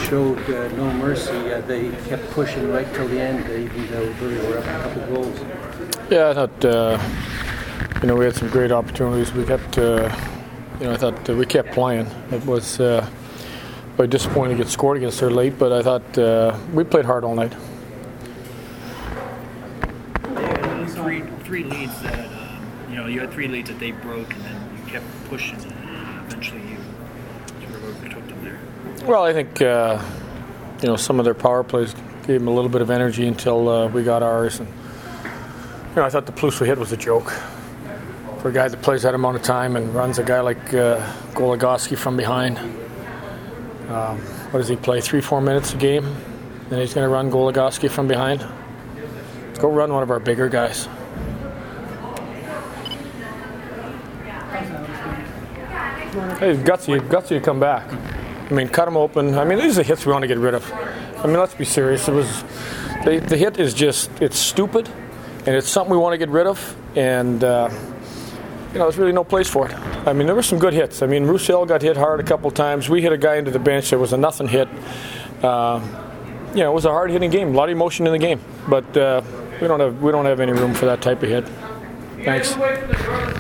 showed no mercy. They kept pushing right till the end. They even really were up a couple goals. Yeah, I thought we had some great opportunities. We kept I thought we kept playing. It was very disappointing to get scored against her late, but I thought we played hard all night. Three leads that you had 3 leads that they broke, and then you kept pushing, and eventually you sort of overtook them there. Well, I think some of their power plays gave them a little bit of energy until we got ours, and I thought the Palouse we hit was a joke for a guy that plays that amount of time and runs a guy like Goligoski from behind. What does he play? 3-4 minutes a game, and he's going to run Goligoski from behind. Let's go run one of our bigger guys. Hey, gutsy to come back. I mean, cut him open. I mean, these are the hits we want to get rid of. I mean, let's be serious. The hit is it's stupid, and it's something we want to get rid of, and there's really no place for it. I mean, there were some good hits. I mean, Roussel got hit hard a couple times. We hit a guy into the bench. There was a nothing hit. It was a hard-hitting game. A lot of emotion in the game, but we don't have any room for that type of hit. Thanks.